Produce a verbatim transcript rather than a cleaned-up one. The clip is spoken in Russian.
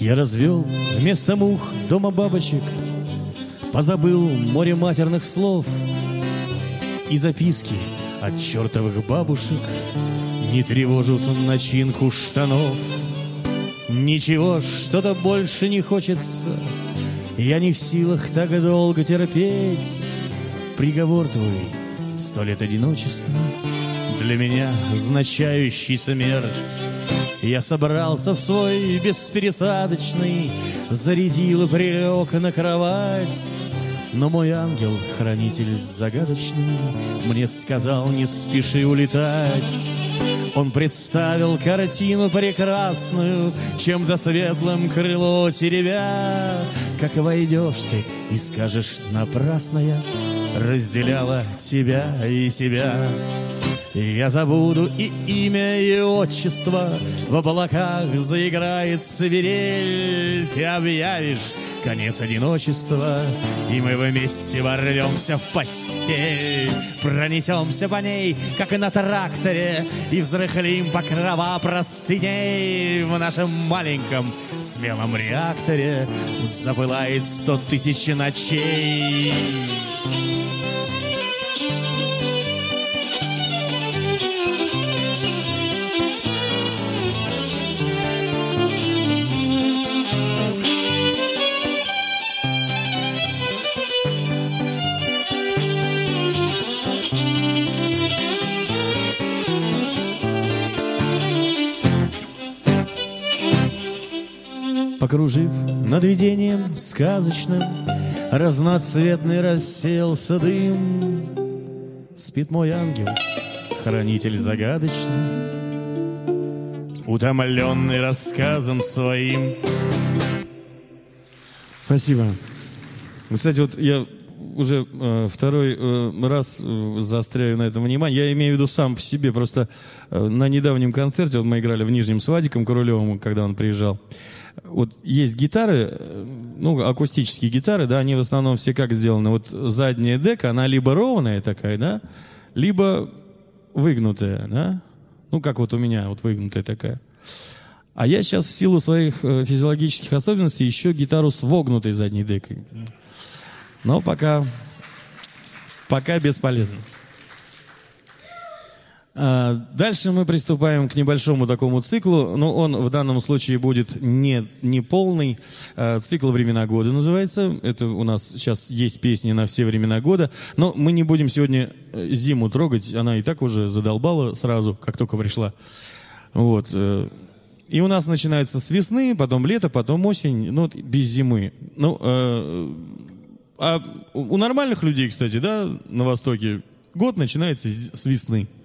Я развел вместо мух дома бабочек, позабыл море матерных слов, и записки от чертовых бабушек не тревожат начинку штанов. Ничего, что-то больше не хочется, я не в силах так долго терпеть. Приговор твой, сто лет одиночества, для меня означающий смерть. Я собрался в свой беспересадочный, зарядил и прилег на кровать. Но мой ангел-хранитель загадочный мне сказал: не спеши улетать. Он представил картину прекрасную, чем-то светлым крыло теребя. Как войдешь ты и скажешь: напрасно я разделяла тебя и себя. Я забуду и имя, и отчество, в облаках заиграет свирель. Ты объявишь конец одиночества, и мы вместе ворвемся в постель. Пронесемся по ней, как и на тракторе, и взрыхлим покрова простыней. В нашем маленьком смелом реакторе запылает сто тысяч ночей. Покружив над видением сказочным, разноцветный рассеялся дым. Спит мой ангел, хранитель загадочный, утомленный рассказом своим. Спасибо. Кстати, вот я уже э, второй э, раз э, заостряю на этом внимание. Я имею в виду сам по себе. Просто э, на недавнем концерте, вот мы играли в Нижнем с Вадиком Королевым, когда он приезжал. Вот есть гитары, ну, акустические гитары, да, они в основном все как сделаны. Вот задняя дека, она либо ровная такая, да, либо выгнутая, да. Ну, как вот у меня, вот выгнутая такая. А я сейчас в силу своих физиологических особенностей еще гитару с вогнутой задней декой. Но пока, пока бесполезно. Дальше мы приступаем к небольшому такому циклу, но он в данном случае будет не, не полный. Цикл «Времена года» называется. Это у нас сейчас есть песни на все времена года. Но мы не будем сегодня зиму трогать. Она и так уже задолбала сразу, как только пришла. Вот. И у нас начинается с весны, потом лето, потом осень. Ну, без зимы. Ну, а у нормальных людей, кстати, да, на Востоке, год начинается с весны.